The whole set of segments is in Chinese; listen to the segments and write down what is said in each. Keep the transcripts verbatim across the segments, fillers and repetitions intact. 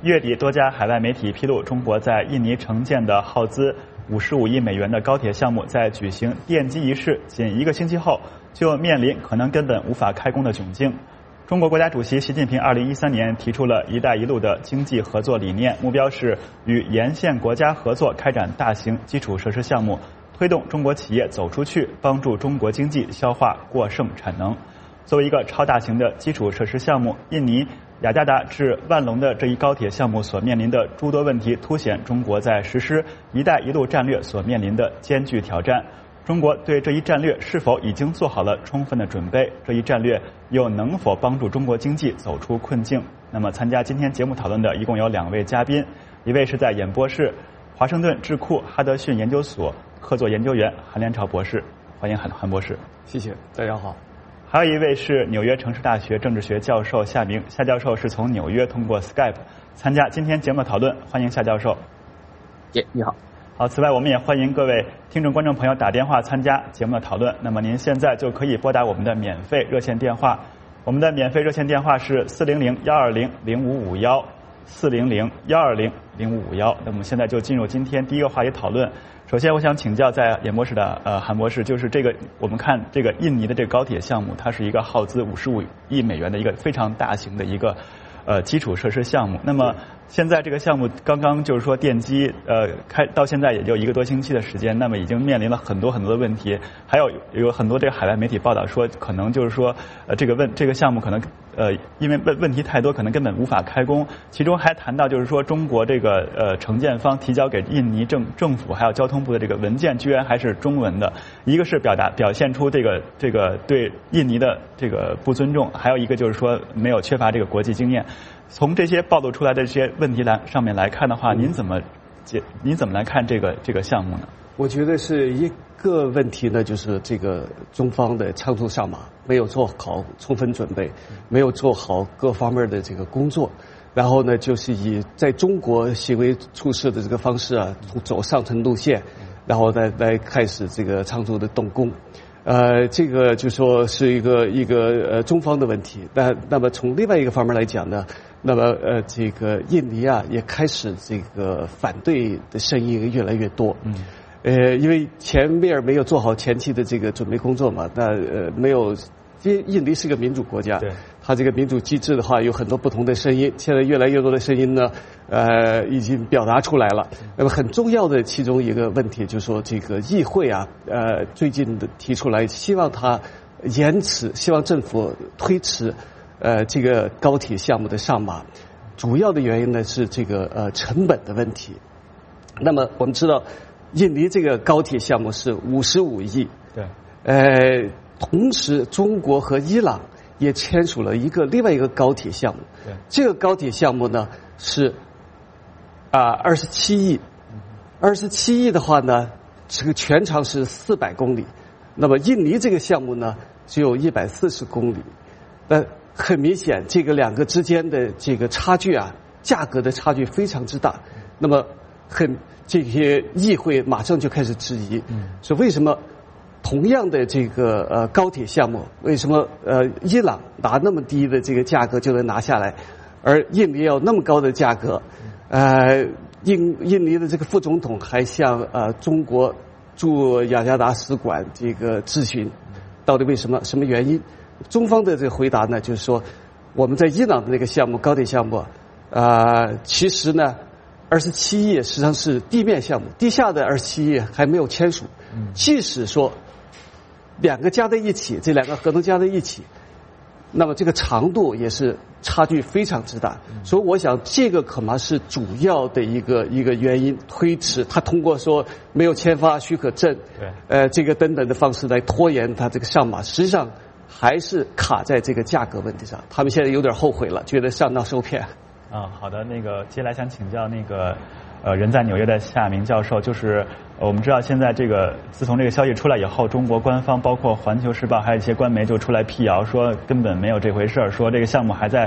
月底，多家海外媒体披露，中国在印尼承建的耗资五十五亿美元的高铁项目，在举行奠基仪式仅一个星期后，就面临可能根本无法开工的窘境。中国国家主席习近平二零一三年提出了一带一路的经济合作理念，目标是与沿线国家合作开展大型基础设施项目，推动中国企业走出去，帮助中国经济消化过剩产能。作为一个超大型的基础设施项目，印尼雅加达至万隆的这一高铁项目所面临的诸多问题，凸显中国在实施“一带一路”战略所面临的艰巨挑战。中国对这一战略是否已经做好了充分的准备？这一战略又能否帮助中国经济走出困境？那么，参加今天节目讨论的一共有两位嘉宾，一位是在演播室华盛顿智库哈德逊研究所客座研究员韩连朝博士，欢迎韩韩博士。 谢谢，大家好。 还有一位是纽约城市大学政治学教授夏明，夏教授是从纽约通过 Skype 参加今天节目的讨论，欢迎夏教授。 耶，你好。 好，此外我们也欢迎各位听众观众朋友打电话参加节目的讨论。那么您现在就可以拨打我们的免费热线电话，我们的免费热线电话是四零零幺二零零五五幺四零零幺二零零五五幺。那么现在就进入今天第一个话题讨论。首先，我想请教在演播室的呃韩博士，就是这个我们看这个印尼的这个高铁项目，它是一个耗资五十五亿美元的一个非常大型的一个呃基础设施项目。那么现在这个项目刚刚就是说奠基呃开到现在也就一个多星期的时间，那么已经面临了很多很多的问题，还有有很多这个海外媒体报道说，可能就是说呃这个问这个项目可能呃因为问问题太多，可能根本无法开工。其中还谈到就是说中国这个呃承建方提交给印尼政政府还有交通部的这个文件居然还是中文的，一个是表达表现出这个这个对印尼的这个不尊重，还有一个就是说没有缺乏这个国际经验。从这些暴露出来的这些问题来上面来看的话，您怎么解？您怎么来看这个这个项目呢？ 我觉得是一个问题呢，就是这个中方的仓促上马，没有做好充分准备，没有做好各方面的这个工作，然后呢，就是以在中国行为处事的这个方式啊，走上层路线，然后再来开始这个仓促的动工。呃，这个就说是一个一个呃中方的问题。那那么从另外一个方面来讲呢，那么呃这个印尼啊也开始这个反对的声音越来越多。嗯。呃，因为前面没有做好前期的这个准备工作嘛，那呃没有。因为印尼是个民主国家，它这个民主机制的话有很多不同的声音，现在越来越多的声音呢，呃，已经表达出来了。那么很重要的其中一个问题就是说，这个议会啊，呃，最近的提出来，希望它延迟，希望政府推迟，呃，这个高铁项目的上马。主要的原因呢是这个呃成本的问题。那么我们知道，印尼这个高铁项目是五十五亿，对，呃。同时，中国和伊朗也签署了一个另外一个高铁项目。这个高铁项目呢是啊二十七亿，二十七亿的话呢，这个全长是四百公里。那么印尼这个项目呢只有一百四十公里。那很明显，这个两个之间的这个差距啊，价格的差距非常之大。那么很这些议会马上就开始质疑，说为什么？同样的这个呃高铁项目，为什么呃伊朗拿那么低的这个价格就能拿下来，而印尼要那么高的价格？呃，印印尼的这个副总统还向呃中国驻雅加达使馆这个咨询，到底为什么？什么原因？中方的这个回答呢，就是说我们在伊朗的那个项目高铁项目，啊、呃，其实呢。二十七亿实际上是地面项目，地下的二十七亿还没有签署。即使说两个加在一起，这两个合同加在一起，那么这个长度也是差距非常之大。所以我想这个恐怕是主要的一个一个原因，推迟他通过说没有签发许可证，呃，这个等等的方式来拖延他这个上马，实际上还是卡在这个价格问题上。他们现在有点后悔了，觉得上当受骗。 啊，好的，那个接下来想请教那个呃人在纽约的夏明教授，就是呃我们知道现在这个自从这个消息出来以后，中国官方包括环球时报还有一些官媒就出来辟谣，说根本没有这回事儿，说这个项目还在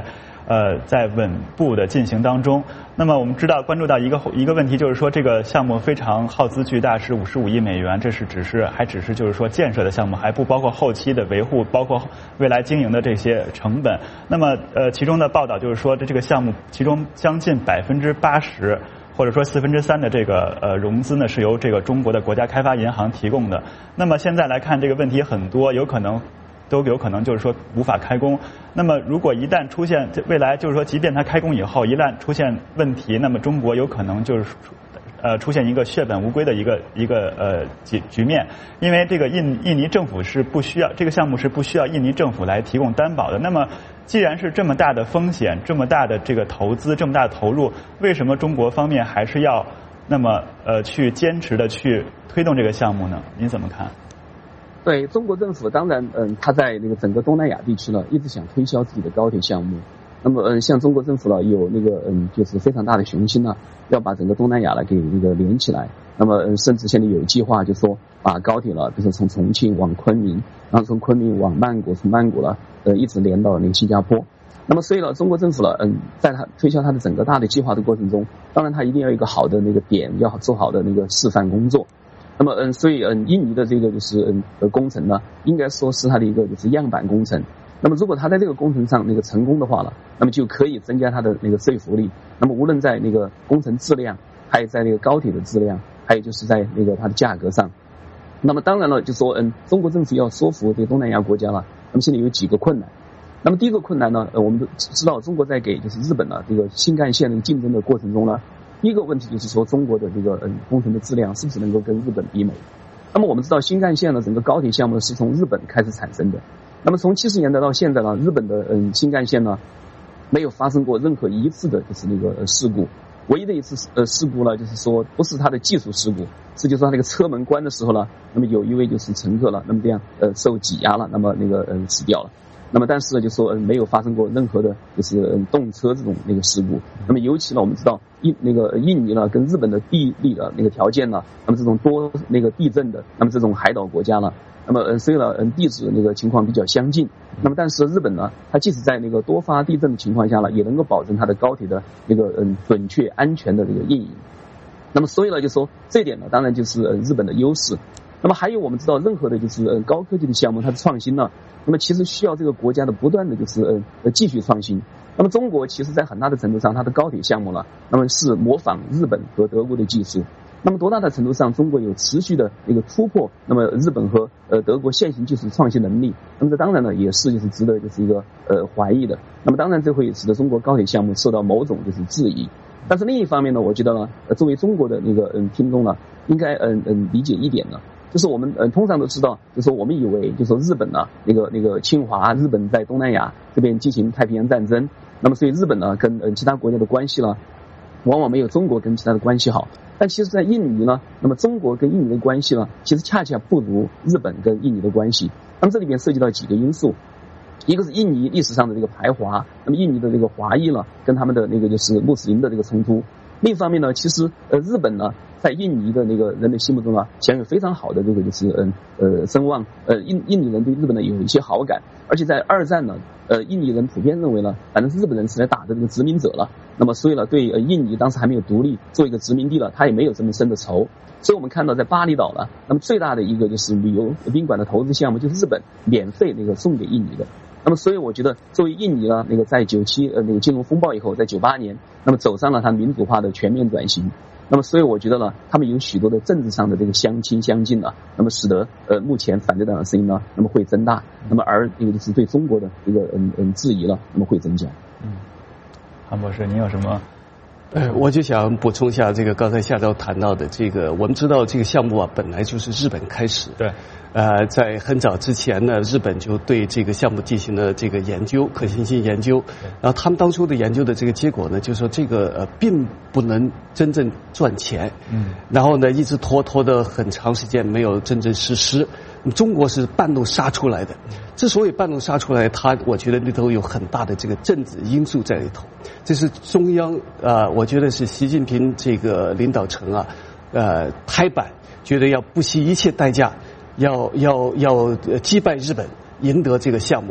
呃在稳步的进行当中。那么我们知道关注到一个一个问题，就是说这个项目非常耗资巨大，是五十五亿美元，这是只是还只是就是说建设的项目，还不包括后期的维护，包括未来经营的这些成本。那么呃其中的报道就是说这这个项目其中将近百分之八十。或者说四分之三的这个呃融资呢是由这个中国的国家开发银行提供的。那么现在来看这个问题很多，有可能都有可能就是说无法开工。那么如果一旦出现未来就是说即便它开工以后一旦出现问题，那么中国有可能就是呃出现一个血本无归的一个一个呃局局面，因为这个印印尼政府是不需要这个项目是不需要印尼政府来提供担保的。那么既然是这么大的风险，这么大的这个投资，这么大的投入，为什么中国方面还是要那么呃去坚持的去推动这个项目呢？您怎么看？ 对中国政府，当然，嗯，他在那个整个东南亚地区呢，一直想推销自己的高铁项目。那么，嗯，像中国政府呢，有那个，嗯，就是非常大的雄心呢，要把整个东南亚呢给那个连起来。那么，嗯，甚至现在有计划，就说把高铁呢，比如说从重庆往昆明，然后从昆明往曼谷，从曼谷呢，呃，一直连到那个新加坡。那么，所以呢，中国政府呢，嗯，在他推销他的整个大的计划的过程中，当然他一定要有一个好的那个点，要做好的那个示范工作。那么，嗯，所以，嗯，印尼的这个就是嗯呃工程呢，应该说是它的一个就是样板工程。那么，如果他在这个工程上那个成功的话了，那么就可以增加它的那个说服力。那么，无论在那个工程质量，还有在那个高铁的质量，还有就是在那个它的价格上。那么，当然了，就说嗯，中国政府要说服这个东南亚国家了，那么现在有几个困难。那么，第一个困难呢，呃，我们都知道，中国在给就是日本呢这个新干线的竞争的过程中呢。第一个问题就是说，中国的这个嗯工程的质量是不是能够跟日本媲美？那么我们知道，新干线呢，整个高铁项目是从日本开始产生的。那么从七十年代到现在呢，日本的嗯新干线呢，没有发生过任何一次的就是那个事故。唯一的一次呃事故呢，就是说不是它的技术事故，是就是说它那个车门关的时候呢，那么有一位就是乘客了，那么这样呃受挤压了，那么那个呃死掉了。那么，但是呢，就说嗯没有发生过任何的，就是嗯动车这种那个事故。那么，尤其呢，我们知道印那个印尼呢，跟日本的地理的那个条件呢，那么这种多那个地震的，那么这种海岛国家呢，那么嗯，所以呢，嗯地质那个情况比较相近。那么，但是日本呢，它即使在那个多发地震的情况下呢，也能够保证它的高铁的那个嗯准确安全的这个运营。那么，所以呢，就说这一点呢，当然就是嗯日本的优势。那么还有我们知道，任何的就是呃高科技的项目，它的创新呢，那么其实需要这个国家的不断的就是呃呃继续创新。那么中国其实在很大的程度上，它的高铁项目呢，那么是模仿日本和德国的技术。那么多大的程度上，中国有持续的一个突破，那么日本和呃德国现行技术创新能力，那么这当然呢也是就是值得就是一个呃怀疑的。那么当然这会使得中国高铁项目受到某种就是质疑。但是另一方面呢，我觉得呢，呃作为中国的那个嗯听众呢，应该嗯嗯理解一点呢。就是我们呃通常都知道，就是我们以为就是说日本呢那个那个侵华，日本在东南亚这边进行太平洋战争，那么所以日本呢跟呃其他国家的关系呢，往往没有中国跟其他的关系好。但其实，在印尼呢，那么中国跟印尼的关系呢，其实恰恰不如日本跟印尼的关系。那么这里面涉及到几个因素，一个是印尼历史上的这个排华，那么印尼的这个华裔呢跟他们的那个就是穆斯林的这个冲突。另一方面呢，其实呃日本呢在印尼的那个人的心目中啊，享有非常好的这个就是嗯呃声望，呃印印尼人对日本呢有一些好感，而且在二战呢，呃印尼人普遍认为呢，反正是日本人是来打的这个殖民者了，那么所以呢对呃印尼当时还没有独立做一个殖民地了，他也没有这么深的仇。所以我们看到在巴厘岛呢，那么最大的一个就是旅游宾馆的投资项目就是日本免费那个送给印尼的。那么，所以我觉得，作为印尼呢，那个在九七呃那个金融风暴以后，在九八年，那么走上了它民主化的全面转型。那么，所以我觉得呢，他们有许多的政治上的这个相亲相近呢，那么使得呃目前反对党的声音呢，那么会增大，那么而这个就是对中国的一个嗯嗯质疑了，那么会增加。 嗯，韩博士，您有什么？ 呃，我就想补充一下这个刚才夏昭谈到的这个，我们知道这个项目啊本来就是日本开始， 对， 呃，在很早之前呢，日本就对这个项目进行了这个研究，可行性研究，然后他们当初的研究的这个结果呢，就是说这个呃并不能真正赚钱，嗯，然后呢一直拖拖的很长时间没有真正实施。中国是半路杀出来的，之所以半路杀出来，它我觉得里头有很大的这个政治因素在里头。这是中央啊、呃，我觉得是习近平这个领导层啊，呃，拍板觉得要不惜一切代价，要要要击败日本，赢得这个项目。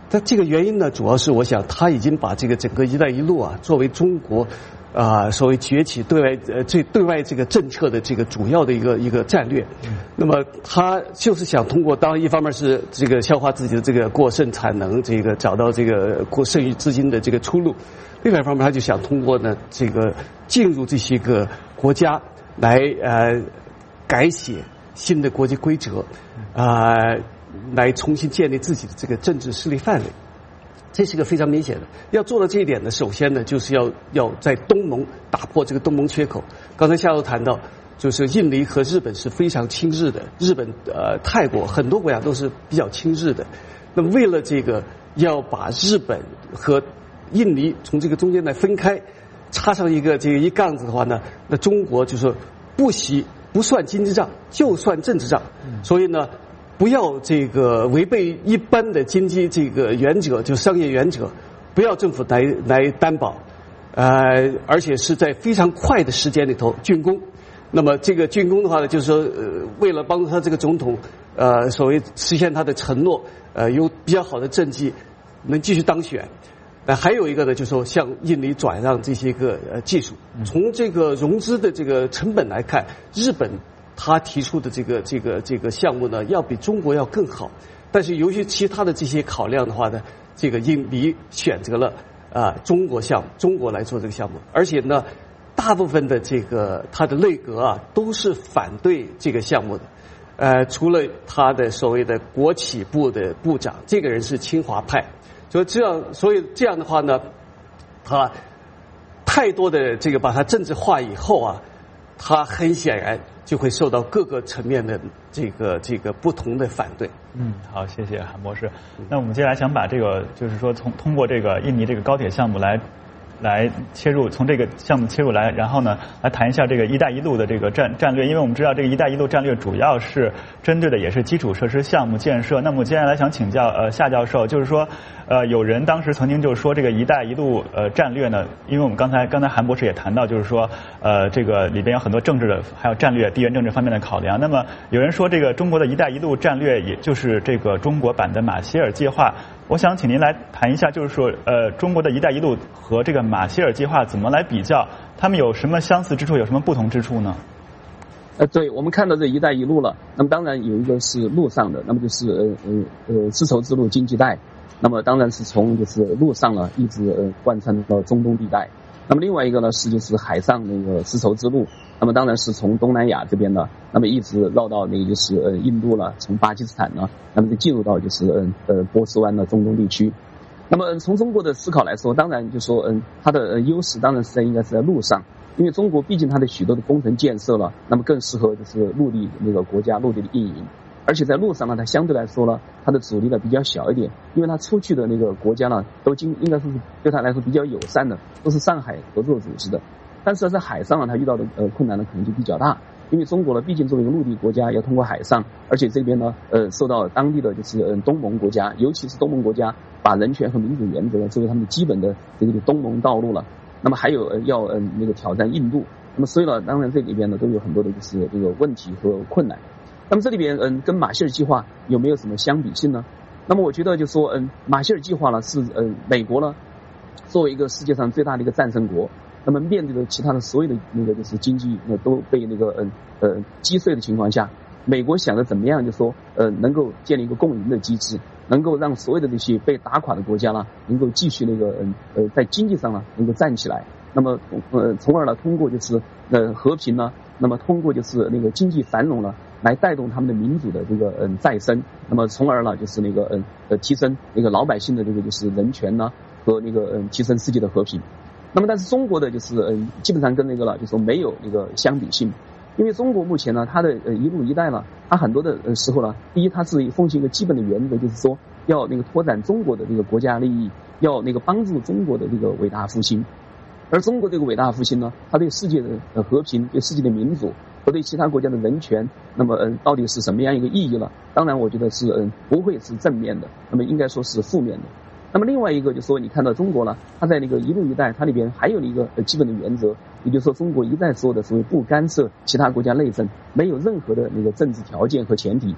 但这个原因呢，主要是我想他已经把这个整个“一带一路”啊作为中国啊所谓崛起对外呃这对外这个政策的这个主要的一个一个战略。那么他就是想通过，当然一方面是这个消化自己的这个过剩产能，这个找到这个过剩余资金的这个出路；另外一方面，他就想通过呢这个进入这些个国家来呃改写新的国际规则啊、呃，来重新建立自己的这个政治势力范围。这是个非常明显的。要做到这一点呢，首先呢，就是要要在东盟打破这个东盟缺口。刚才夏洛谈到，就是印尼和日本是非常亲日的，日本呃泰国很多国家都是比较亲日的。那么为了这个要把日本和印尼从这个中间来分开，插上一个这个一杠子的话呢，那中国就说不惜不算经济账，就算政治账。所以呢，不要这个违背一般的经济这个原则，就商业原则，不要政府来来担保，呃，而且是在非常快的时间里头竣工。那么这个竣工的话呢，就是说，呃，为了帮助他这个总统，呃，所谓实现他的承诺，呃，有比较好的政绩，能继续当选。那还有一个呢，就是说向印尼转让这些个呃技术。从这个融资的这个成本来看，日本他提出的这个这个这个项目呢，要比中国要更好。但是由于其他的这些考量的话呢，这个印尼选择了啊、呃、中国项目，中国来做这个项目，而且呢，大部分的这个他的内阁啊都是反对这个项目的。呃，除了他的所谓的国企部的部长，这个人是清华派。所以这样，所以这样的话呢，他太多的这个把它政治化以后啊，他很显然就会受到各个层面的这个这个不同的反对。 嗯，好，谢谢韩博士。那我们接下来想把这个，就是说从通过这个印尼这个高铁项目来。来切入，从这个项目切入来，然后呢，来谈一下这个“一带一路”的这个战战略。因为我们知道，这个“一带一路”战略主要是针对的也是基础设施项目建设。那么接下来想请教呃夏教授，就是说，呃，有人当时曾经就说这个“一带一路”呃战略呢，因为我们刚才刚才韩博士也谈到，就是说，呃，这个里边有很多政治的还有战略、地缘政治方面的考量。那么有人说，这个中国的一带一路战略也就是这个中国版的马歇尔计划。我想请您来谈一下，就是说，呃，中国的一带一路和这个马歇尔计划怎么来比较？他们有什么相似之处，有什么不同之处呢？ 呃，对，我们看到这一带一路了，那么当然有一个是陆上的，那么就是呃呃呃丝绸之路经济带，那么当然是从就是陆上了一直呃贯穿到中东地带。那么另外一个呢是就是海上那个丝绸之路，那么当然是从东南亚这边呢，那么一直绕到那个就是呃印度了，从巴基斯坦呢，那么就进入到就是嗯 呃, 呃波斯湾的中东地区。那么、呃、从中国的思考来说，当然就说嗯它的呃优势当然是在应该是在陆上，因为中国毕竟它的许多的工程建设了，那么更适合就是陆地那个国家陆地的运营。而且在路上呢，它相对来说呢，它的阻力呢比较小一点，因为它出去的那个国家呢，都经应该说是对它来说比较友善的，都是上海合作组织的。但是在海上呢，它遇到的呃困难呢可能就比较大，因为中国呢毕竟作为一个陆地国家，要通过海上，而且这边呢呃受到当地的就是呃东盟国家，尤其是东盟国家把人权和民主原则作为他们的基本的这个东盟道路了。那么还有呃要呃那个挑战印度，那么所以呢，当然这里边呢都有很多的就是这个问题和困难。那么这里边嗯跟马歇尔计划有没有什么相比性呢？那么我觉得就说嗯马歇尔计划呢是嗯美国呢作为一个世界上最大的一个战胜国，那么面对的其他的所有的那个就是经济呢都被那个嗯呃击碎的情况下，美国想着怎么样就说呃能够建立一个共赢的机制，能够让所有的这些被打垮的国家呢能够继续那个嗯呃在经济上呢能够站起来，那么呃从而呢通过就是呃和平呢，那么通过就是那个经济繁荣呢来带动他们的民主的这个嗯再生，那么从而呢就是那个嗯呃提升那个老百姓的这个就是人权呢和那个嗯提升世界的和平。那么但是中国的就是嗯基本上跟那个了就是说没有那个相比性，因为中国目前呢它的呃一路一带呢，它很多的呃时候呢，第一它是奉行一个基本的原则，就是说要那个拓展中国的这个国家利益，要那个帮助中国的这个伟大复兴。而中国这个伟大复兴呢，它对世界的和平、对世界的民主和对其他国家的人权，那么嗯到底是什么样一个意义呢？当然我觉得是嗯不会是正面的，那么应该说是负面的。那么另外一个就是说，你看到中国呢，它在那个一路一带，它里边还有一个基本的原则，也就是说中国一再说的所谓不干涉其他国家内政，没有任何的那个政治条件和前提。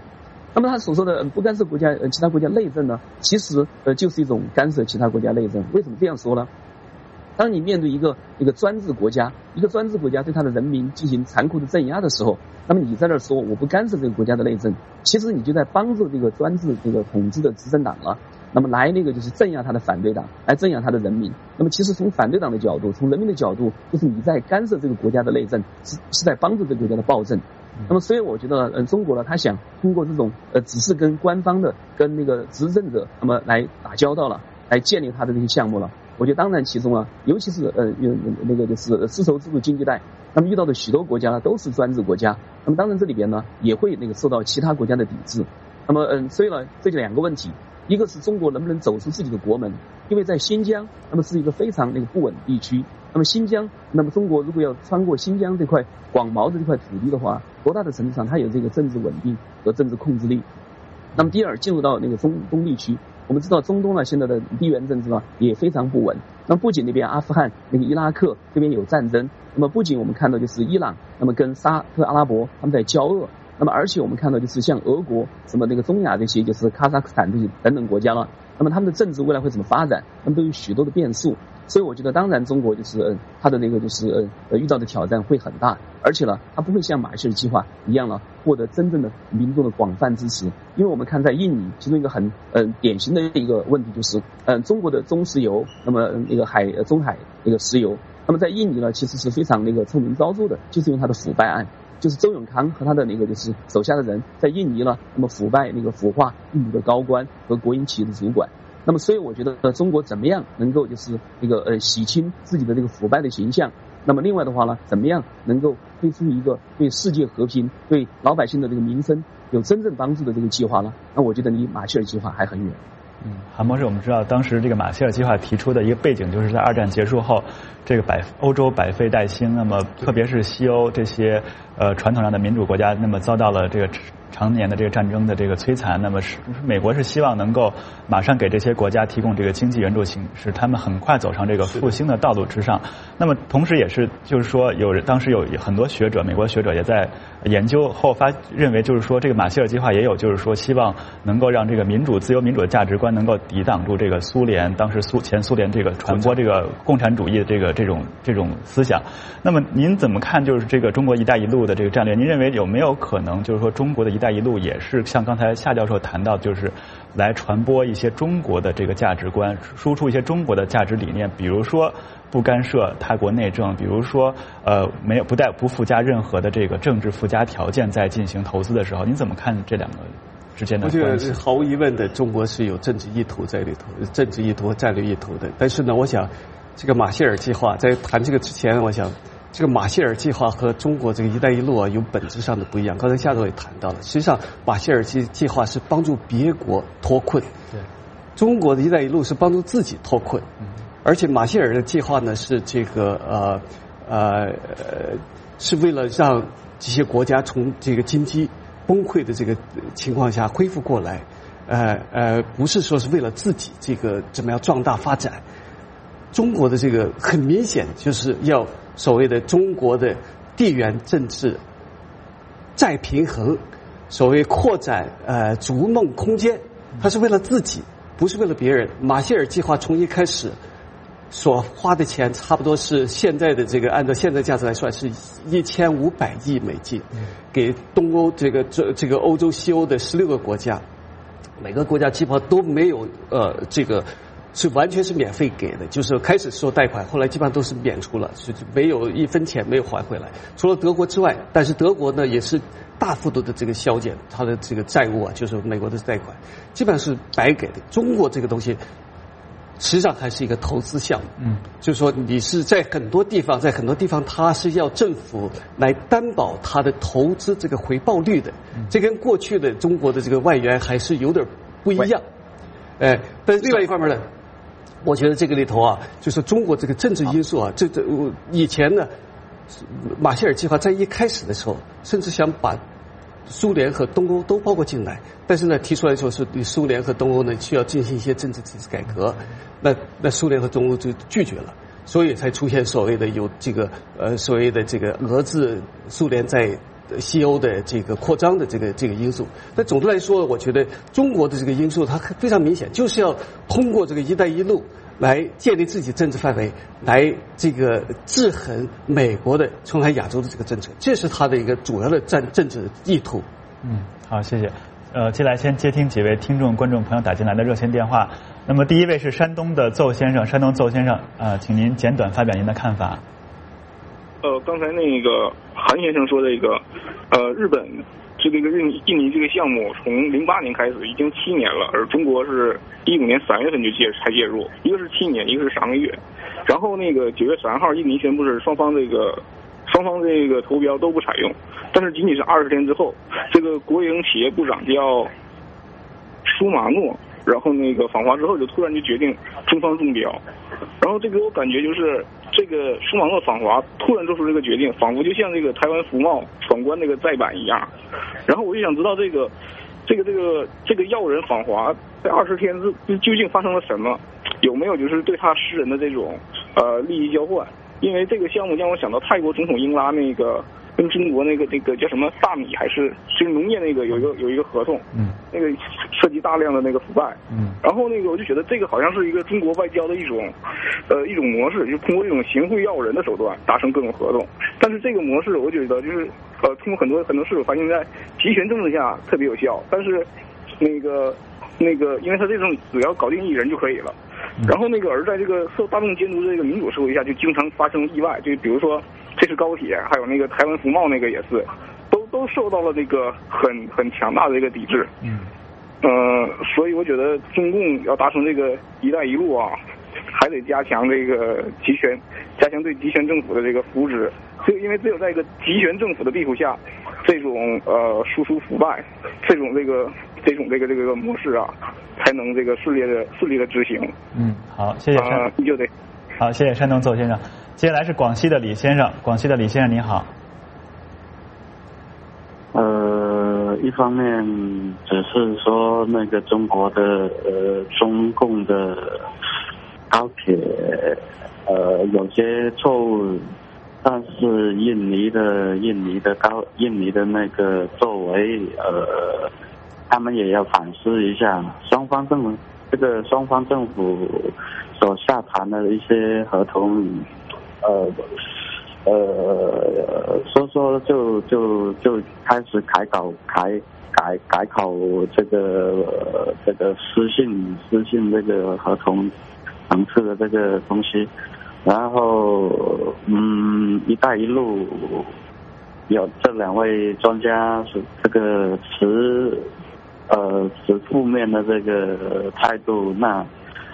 那么他所说的不干涉国家呃其他国家内政呢，其实呃就是一种干涉其他国家内政。为什么这样说呢？当你面对一个一个专制国家，一个专制国家对他的人民进行残酷的镇压的时候，那么你在那说我不干涉这个国家的内政，其实你就在帮助这个专制这个统治的执政党了。那么来那个就是镇压他的反对党，来镇压他的人民。那么其实从反对党的角度，从人民的角度，就是你在干涉这个国家的内政，是是在帮助这个国家的暴政。那么所以我觉得，嗯，中国呢，他想通过这种呃，只是跟官方的、跟那个执政者，那么来打交道了，来建立他的这些项目了。我觉得当然其中啊，尤其是呃，那个就是丝绸之路经济带，那么遇到的许多国家呢都是专制国家，那么当然这里边呢也会那个受到其他国家的抵制。那么嗯，所以呢，这就两个问题。一个是中国能不能走出自己的国门，因为在新疆，那么是一个非常那个不稳地区。那么新疆，那么中国如果要穿过新疆这块广袤的这块土地的话，多大的程度上它有这个政治稳定和政治控制力？那么第二，进入到那个中东地区，我们知道中东呢现在的地缘政治呢也非常不稳。那么不仅那边阿富汗、那个伊拉克这边有战争，那么不仅我们看到就是伊朗，那么跟沙特阿拉伯他们在交恶。那么，而且我们看到就是像俄国、什么那个中亚这些，就是哈萨克斯坦这些等等国家了。那么他们的政治未来会怎么发展？他们都有许多的变数。所以我觉得，当然中国就是呃，他的那个就是呃遇到的挑战会很大，而且呢，他不会像马歇尔计划一样呢获得真正的民众的广泛支持。因为我们看在印尼，其中一个很嗯、呃、典型的一个问题就是，嗯、呃，中国的中石油，那么那个海中海那个石油，那么在印尼呢，其实是非常那个臭名昭著的，就是因为它的腐败案。就是周永康和他的那个就是手下的人在印尼呢，那么腐败那个腐化印尼的高官和国营企业的主管。那么所以我觉得呃中国怎么样能够就是那个呃洗清自己的这个腐败的形象？那么另外的话呢，怎么样能够推出一个对世界和平、对老百姓的这个民生有真正帮助的这个计划呢？那我觉得离马歇尔计划还很远。 嗯，韩博士，我们知道当时这个马歇尔计划提出的一个背景，就是在二战结束后，这个百欧洲百废待兴，那么特别是西欧这些呃传统上的民主国家，那么遭到了这个常年的这个战争的这个摧残，那么是美国是希望能够马上给这些国家提供这个经济援助，使他们很快走上这个复兴的道路之上。那么同时也是就是说，有当时有很多学者，美国学者也在研究后发认为，就是说这个马歇尔计划也有就是说希望能够让这个民主、自由民主的价值观能够抵挡住这个苏联当时苏前苏联这个传播这个共产主义的这个这种这种思想。那么您怎么看就是这个中国“一带一路”的这个战略？您认为有没有可能就是说中国的“一带一路”也是像刚才夏教授谈到，就是来传播一些中国的这个价值观，输出一些中国的价值理念，比如说不干涉他国内政，比如说呃没有不带不附加任何的这个政治附加条件在进行投资的时候，您怎么看这两个之间的关系？ 我觉得毫无疑问的，中国是有政治意图在里头，政治意图和战略意图的。但是呢，我想这个马歇尔计划在谈这个之前，我想这个马歇尔计划和中国这个“一带一路”啊有本质上的不一样。刚才夏总也谈到了，实际上马歇尔计计划是帮助别国脱困，对，中国的“一带一路”是帮助自己脱困。嗯，而且马歇尔的计划呢是这个呃呃是为了让这些国家从这个经济崩溃的这个情况下恢复过来，呃呃不是说是为了自己这个怎么样壮大发展。中国的这个很明显就是要所谓的中国的地缘政治再平衡，所谓扩展呃逐梦空间，它是为了自己，不是为了别人。马歇尔计划从一开始所花的钱差不多是现在的这个按照现在价值来算是一千五百亿美金，给东欧这个这这个欧洲西欧的十六个国家，每个国家基本上都没有呃这个是完全是免费给的，就是开始说贷款，后来基本上都是免除了，就没有一分钱没有还回来，除了德国之外。但是德国呢也是大幅度的这个削减它的这个债务啊，就是美国的贷款基本上是白给的。中国这个东西实际上还是一个投资项目，嗯，就是说你是在很多地方，在很多地方它是要政府来担保它的投资这个回报率的，嗯，这跟过去的中国的这个外援还是有点不一样，哎，但是另外一方面呢，我觉得这个里头啊，就是中国这个政治因素啊，这这以前呢，马歇尔计划在一开始的时候，甚至想把苏联和东欧都包括进来，但是呢，提出来说是对苏联和东欧呢需要进行一些政治体制改革，那那苏联和东欧就拒绝了，所以才出现所谓的有这个呃所谓的这个俄制苏联在西欧的这个扩张的这个这个因素。但总的来说，我觉得中国的这个因素它非常明显，就是要通过这个“一带一路”来建立自己政治范围，来这个制衡美国的冲南亚洲的这个政策，这是他的一个主要的战政治意图。 嗯，好，谢谢。呃，接下来先接听几位听众、观众朋友打进来的热线电话。那么第一位是山东的邹先生，山东邹先生，呃，请您简短发表您的看法。 呃，刚才那个韩先生说这个，呃，日本这个印印尼这个项目从零八年开始已经七年了，而中国是一五年三月份就介才介入，一个是七年，一个是上个月。然后那个九月三号，印尼宣布是双方这个双方这个投标都不采用，但是仅仅是二十天之后，这个国营企业部长叫舒马诺，然后那个访华之后就突然就决定中方中标，然后这个我感觉就是这个舒马诺访华突然做出这个决定，仿佛就像这个台湾福茂闯关那个再版一样。然后我就想知道这个这个这个这个要人访华在二十天之究竟发生了什么，有没有就是对他私人的这种呃利益交换？因为这个项目让我想到泰国总统英拉那个跟中国那个那个叫什么大米还是就是农业那个有一个有一个合同，嗯，那个涉及大量的那个腐败，嗯，然后那个我就觉得这个好像是一个中国外交的一种，呃一种模式，就是通过这种行贿要人的手段达成各种合同。但是这个模式我觉得就是呃通过很多很多事我发现在集权政治下特别有效，但是那个那个因为他这种只要搞定一人就可以了。然后那个而在这个受大众监督的这个民主社会下，就经常发生意外，就比如说这次高铁，还有那个台湾福茂那个也是，都都受到了这个很很强大的这个抵制。嗯，呃，所以我觉得中共要达成这个“一带一路”啊，还得加强这个集权，加强对集权政府的这个扶植。就因为只有在一个集权政府的庇护下，这种呃输出腐败，这种这个这种这个这个模式啊，才能这个顺利的顺利的执行。 嗯，好，谢谢山。 啊、你就得。 好，谢谢山东邹先生。接下来是广西的李先生，广西的李先生您好。 呃，一方面只是说那个中国的呃中共的高铁呃有些错误。但是印尼的印尼的高印尼的那个作为，呃，他们也要反思一下，双方政府这个双方政府所下谈的一些合同，呃呃，说说就就就开始改稿改改改考这个、呃、这个私信私信这个合同层次的这个东西。然后，嗯，“一带一路”有这两位专家是这个持呃持负面的这个态度，那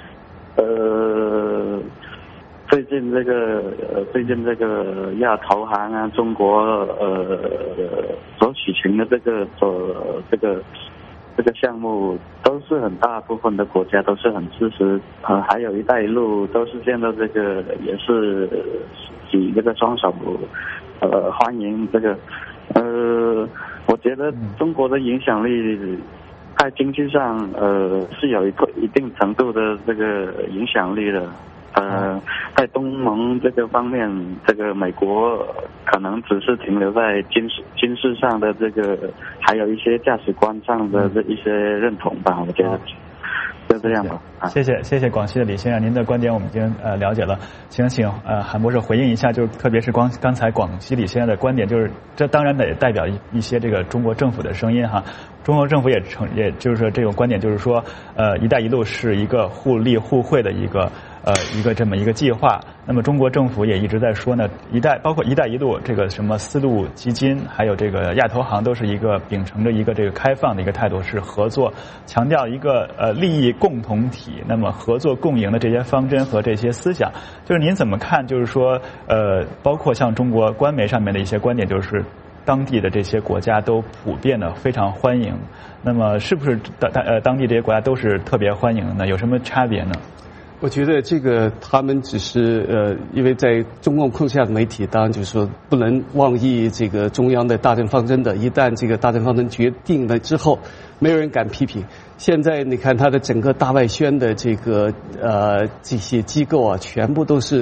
呃最近这个呃最近这个亚投行啊，中国呃所举行的这个所这个。这个项目都是很大部分的国家都是很支持，呃，还有“一带一路”都是见到这个也是举这个双手，呃，欢迎这个，呃，我觉得中国的影响力在经济上，呃，是有一个一定程度的这个影响力的。呃，在东盟这个方面，这个美国可能只是停留在军事军事上的这个，还有一些价值观上的这一些认同吧，我觉得就这样吧。 谢谢谢谢广西的李先生，您的观点我们已经呃了解了，请请呃韩博士回应一下，就是特别是光刚才广西李先生的观点，就是这当然得代表一一些这个中国政府的声音哈。中国政府也承也就是说这种观点，就是说呃“一带一路”是一个互利互惠的一个呃一个这么一个计划。那么中国政府也一直在说呢，一带包括“一带一路”这个什么丝路基金，还有这个亚投行，都是一个秉承着一个这个开放的一个态度，是合作，强调一个呃利益共同体，那么合作共赢的这些方针和这些思想。就是您怎么看？就是说呃，包括像中国官媒上面的一些观点，就是当地的这些国家都普遍的非常欢迎。那么是不是当呃当地这些国家都是特别欢迎的呢？有什么差别呢？ 我觉得这个他们只是呃，因为在中共控制下的媒体，当然就是说不能妄议这个中央的大政方针的。一旦这个大政方针决定了之后，没有人敢批评。现在你看他的整个大外宣的这个呃这些机构啊，全部都是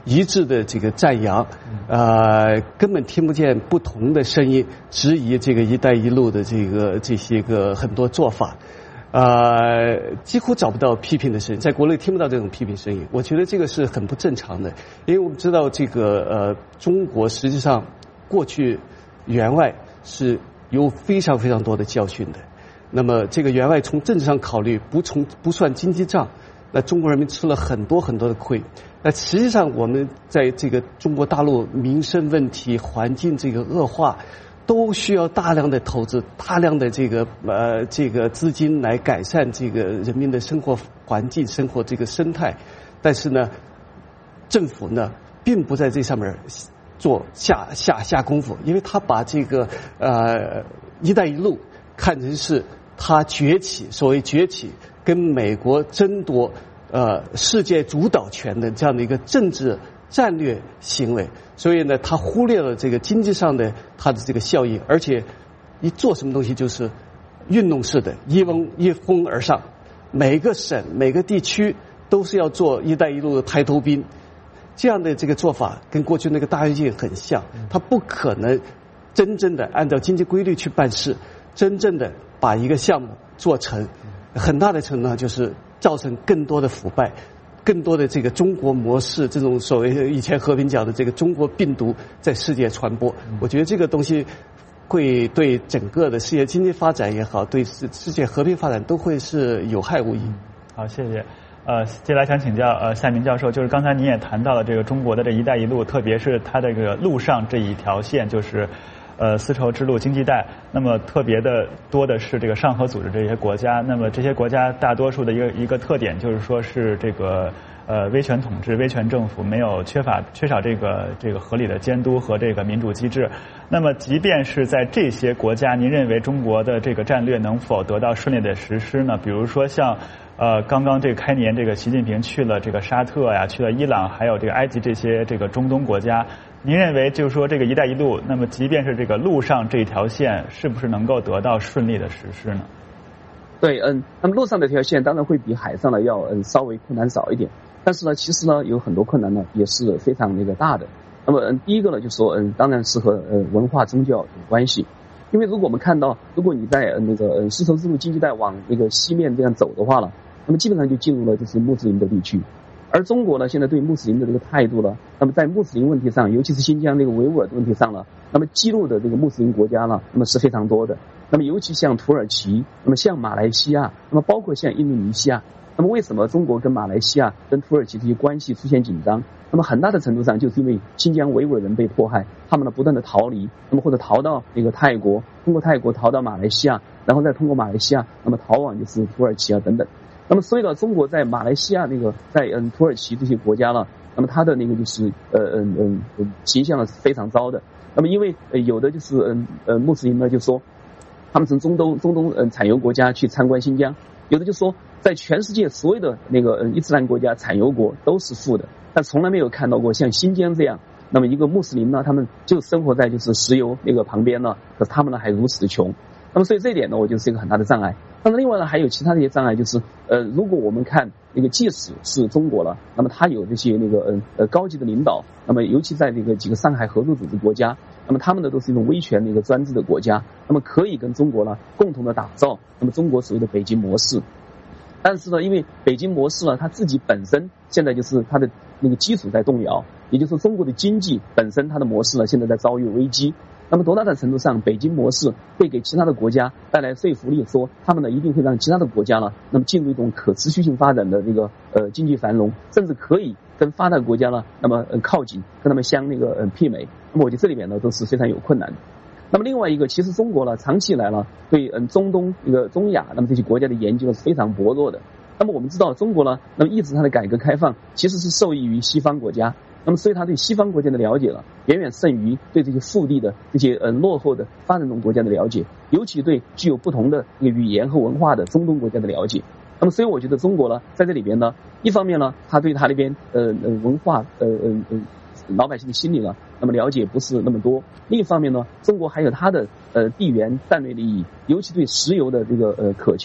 一致的这个赞扬，呃，根本听不见不同的声音质疑这个“一带一路”的这个这些个很多做法。呃，几乎找不到批评的声音，在国内听不到这种批评声音。我觉得这个是很不正常的，因为我们知道这个呃，中国实际上过去援外是有非常非常多的教训的。那么这个援外从政治上考虑，不从不算经济账，那中国人民吃了很多很多的亏。那实际上我们在这个中国大陆民生问题、环境这个恶化，都需要大量的投资，大量的这个呃这个资金来改善这个人民的生活环境、生活这个生态。但是呢，政府呢并不在这上面做下下下功夫，因为他把这个呃“一带一路”看成是他崛起，所谓崛起跟美国争夺呃世界主导权的这样的一个政治战略行为，所以呢，他忽略了这个经济上的它的这个效应，而且一做什么东西就是运动式的，一翁一哄而上，每个省每个地区都是要做“一带一路”的排头兵，这样的这个做法跟过去那个大跃进很像，他不可能真正的按照经济规律去办事，真正的把一个项目做成，很大的程度上就是造成更多的腐败。更多的这个中国模式，这种所谓以前和平讲的这个中国病毒在世界传播，我觉得这个东西会对整个的世界经济发展也好，对世世界和平发展都会是有害无益。 好，谢谢。呃，接下来想请教呃夏明教授，就是刚才您也谈到了这个中国的这一带一路，特别是它这个陆上这一条线，就是呃丝绸之路经济带，那么特别的多的是这个上合组织这些国家，那么这些国家大多数的一个一个特点就是说是这个呃威权统治、威权政府，没有缺乏缺少这个这个合理的监督和这个民主机制。那么即便是在这些国家，您认为中国的这个战略能否得到顺利的实施呢？比如说像呃刚刚这个开年，这个习近平去了这个沙特呀，去了伊朗，还有这个埃及这些这个中东国家。您认为就是说这个“一带一路”，那么即便是这个陆上这一条线，是不是能够得到顺利的实施呢？ 对，嗯，那么陆上的这条线当然会比海上的要嗯稍微困难少一点，但是呢，其实呢有很多困难呢也是非常那个大的。那么嗯，第一个呢就是说嗯，当然是和呃文化宗教有关系，因为如果我们看到，如果你在呃那个呃丝绸之路经济带往那个西面这样走的话了，那么基本上就进入了就是穆斯林的地区。而中国呢，现在对穆斯林的这个态度呢，那么在穆斯林问题上，尤其是新疆这个维吾尔的问题上呢，那么激怒的这个穆斯林国家呢，那么是非常多的。那么尤其像土耳其，那么像马来西亚，那么包括像印度尼西亚，那么为什么中国跟马来西亚、跟土耳其这些关系出现紧张？那么很大的程度上就是因为新疆维吾尔人被迫害，他们呢不断的逃离，那么或者逃到那个泰国，通过泰国逃到马来西亚，然后再通过马来西亚，那么逃往就是土耳其啊等等。那么所以呢，中国在马来西亚那个在嗯土耳其这些国家呢，那么它的那个就是呃嗯嗯嗯形象呢是非常糟的。那么因为呃有的就是嗯呃穆斯林呢就说，他们从中东中东嗯产油国家去参观新疆，有的就说在全世界所有的那个嗯伊斯兰国家产油国都是富的，但从来没有看到过像新疆这样，那么一个穆斯林呢，他们就生活在就是石油那个旁边呢，可是他们呢还如此的穷。那么所以这一点呢，我觉得是一个很大的障碍。那么另外呢，还有其他的一些障碍，就是呃，如果我们看那个，即使是中国了，那么它有这些那个呃呃高级的领导，那么尤其在这个几个上海合作组织国家，那么他们呢都是一种威权的一个专制的国家，那么可以跟中国呢共同的打造那么中国所谓的北京模式。但是呢，因为北京模式呢，它自己本身现在就是它的那个基础在动摇，也就是说中国的经济本身它的模式呢现在在遭遇危机。那么多大的程度上，北京模式会给其他的国家带来说服力，说他们呢一定会让其他的国家呢，那么进入一种可持续性发展的这个呃经济繁荣，甚至可以跟发达国家呢，那么呃靠近，跟他们相那个呃媲美。那么我觉得这里面呢都是非常有困难的。那么另外一个，其实中国呢长期以来呢对嗯中东这个中亚那么这些国家的研究是非常薄弱的。那么我们知道中国呢，那么一直它的改革开放其实是受益于西方国家。那么所以他对西方国家的了解了，远远胜于对这些腹地的这些呃落后的发展中国家的了解，尤其对具有不同的这个语言和文化的中东国家的了解。那么所以我觉得中国呢，在这里边呢，一方面呢，他对他那边呃呃文化呃呃呃老百姓的心理呢，那么了解不是那么多；另一方面呢，中国还有它的呃地缘战略利益，尤其对石油的这个呃渴求。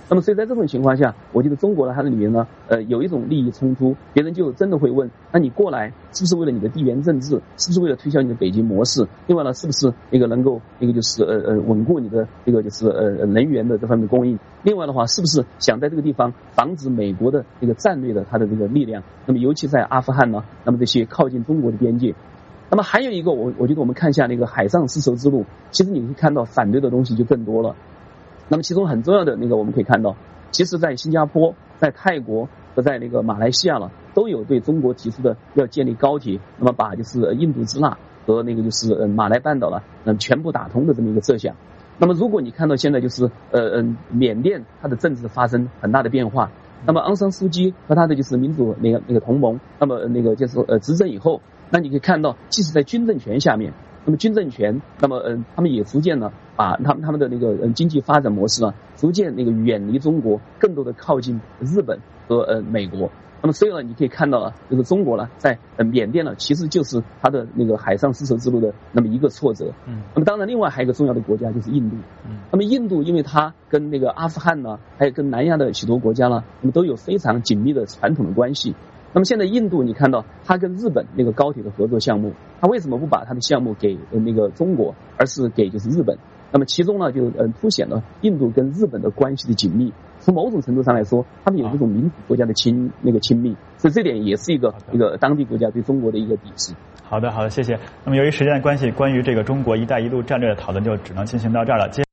那么所以在这种情况下，我觉得中国呢，它的里面呢，呃，有一种利益冲突，别人就真的会问，那你过来是不是为了你的地缘政治，是不是为了推销你的北京模式？另外呢，是不是那个能够那个就是呃呃稳固你的这个就是呃能源的这方面的供应？另外的话，是不是想在这个地方防止美国的这个战略的它的这个力量？那么尤其在阿富汗呢，那么这些靠近中国的边界。那么还有一个，我我觉得我们看一下那个海上丝绸之路，其实你可以看到反对的东西就更多了。那么其中很重要的那个我们可以看到，其实在新加坡、在泰国和在那个马来西亚了，都有对中国提出的要建立高铁，那么把就是印度支那和那个就是呃马来半岛了，那么全部打通的这么一个设想。那么如果你看到现在就是呃嗯缅甸它的政治发生很大的变化，那么昂山素姬和他的就是民主那个那个同盟，那么那个就是呃执政以后，那你可以看到，即使在军政权下面。那么军政权，那么嗯，他们也逐渐呢，把他们他们的那个嗯经济发展模式呢，逐渐那个远离中国，更多的靠近日本和呃美国。那么所以呢，你可以看到啊，就是中国呢，在呃缅甸呢，其实就是它的那个海上丝绸之路的那么一个挫折。嗯。那么当然，另外还有一个重要的国家就是印度。嗯。那么印度，因为它跟那个阿富汗呢，还有跟南亚的许多国家呢，那么都有非常紧密的传统的关系。那么现在印度，你看到它跟日本那个高铁的合作项目，它为什么不把它的项目给呃那个中国，而是给就是日本？那么其中呢，就嗯凸显了印度跟日本的关系的紧密。从某种程度上来说，他们有这种民主国家的亲那个亲密，所以这点也是一个一个当地国家对中国的一个抵制。 好的，好的，谢谢。那么由于时间的关系，关于这个中国“一带一路”战略的讨论就只能进行到这儿了。接